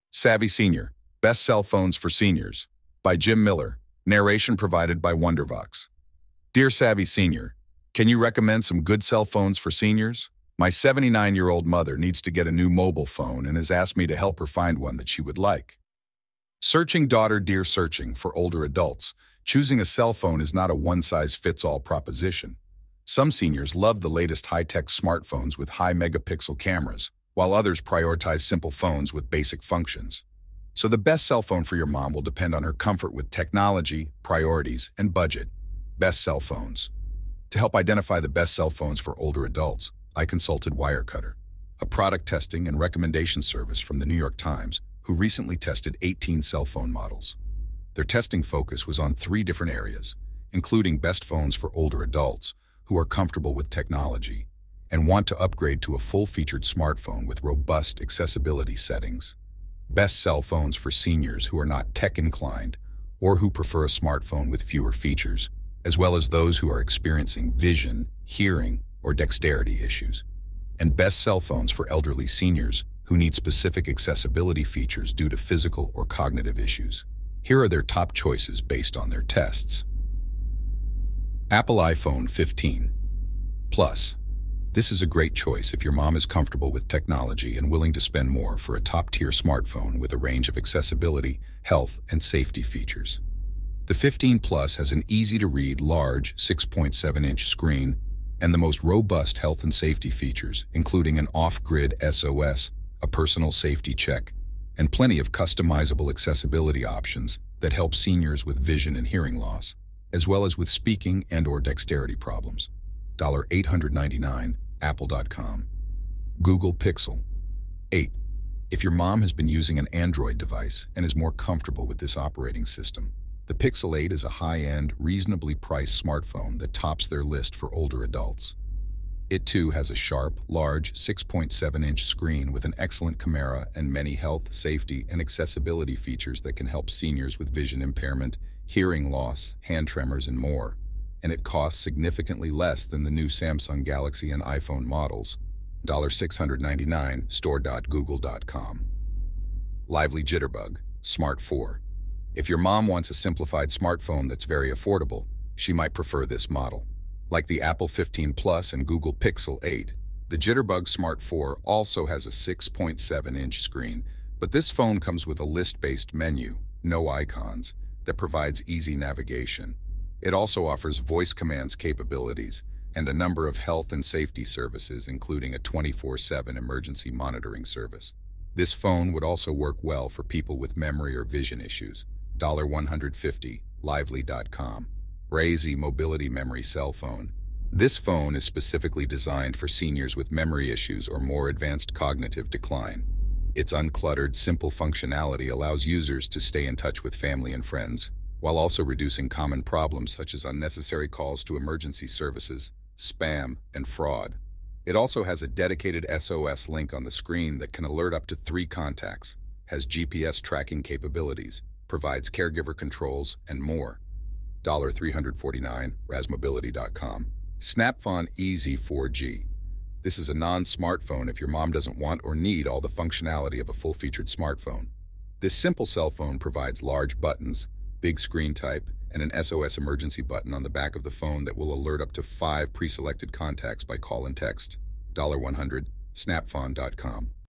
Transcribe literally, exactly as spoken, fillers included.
Savvy Senior, Best Cell Phones for Seniors, by Jim Miller, narration provided by Wondervox. Dear Savvy Senior, can you recommend some good cell phones for seniors? My seventy-nine-year-old mother needs to get a new mobile phone and has asked me to help her find one that she would like. Searching daughter dear searching for older adults, choosing a cell phone is not a one-size-fits-all proposition. Some seniors love the latest high-tech smartphones with high megapixel cameras, while others prioritize simple phones with basic functions. So the best cell phone for your mom will depend on her comfort with technology, priorities, and budget. Best cell phones. To help identify the best cell phones for older adults, I consulted Wirecutter, a product testing and recommendation service from the New York Times, who recently tested eighteen cell phone models. Their testing focus was on three different areas, including best phones for older adults who are comfortable with technology and want to upgrade to a full-featured smartphone with robust accessibility settings, best cell phones for seniors who are not tech-inclined or who prefer a smartphone with fewer features, as well as those who are experiencing vision, hearing, or dexterity issues, and best cell phones for elderly seniors who need specific accessibility features due to physical or cognitive issues. Here are their top choices based on their tests. Apple iPhone fifteen Plus. This is a great choice if your mom is comfortable with technology and willing to spend more for a top-tier smartphone with a range of accessibility, health, and safety features. The fifteen Plus has an easy-to-read, large six point seven inch screen and the most robust health and safety features, including an off-grid S O S, a personal safety check, and plenty of customizable accessibility options that help seniors with vision and hearing loss, as well as with speaking and or dexterity problems. eight hundred ninety-nine dollars, apple dot com. Google Pixel. eight. If your mom has been using an Android device and is more comfortable with this operating system, the Pixel eight is a high-end, reasonably priced smartphone that tops their list for older adults. It too has a sharp, large six point seven inch screen with an excellent camera and many health, safety, and accessibility features that can help seniors with vision impairment, hearing loss, hand tremors, and more. And it costs significantly less than the new Samsung Galaxy and iPhone models. six hundred ninety-nine dollars, store dot google dot com. Lively Jitterbug, Smart four. If your mom wants a simplified smartphone that's very affordable, she might prefer this model. Like the Apple fifteen Plus and Google Pixel eight, the Jitterbug Smart four also has a six point seven inch screen, but this phone comes with a list-based menu, no icons, that provides easy navigation. It also offers voice commands capabilities and a number of health and safety services, including a twenty-four seven emergency monitoring service. This phone would also work well for people with memory or vision issues. one hundred fifty dollars, lively dot com. Razy Mobility Memory Cell Phone. This phone is specifically designed for seniors with memory issues or more advanced cognitive decline. Its uncluttered, simple functionality allows users to stay in touch with family and friends, while also reducing common problems such as unnecessary calls to emergency services, spam, and fraud. It also has a dedicated S O S link on the screen that can alert up to three contacts, has G P S tracking capabilities, provides caregiver controls, and more. three hundred forty-nine dollars, razmobility dot com. Snapphone Easy four G. This is a non-smartphone if your mom doesn't want or need all the functionality of a full-featured smartphone. This simple cell phone provides large buttons, big screen type, and an S O S emergency button on the back of the phone that will alert up to five pre-selected contacts by call and text. one hundred dollars, snapphone dot com.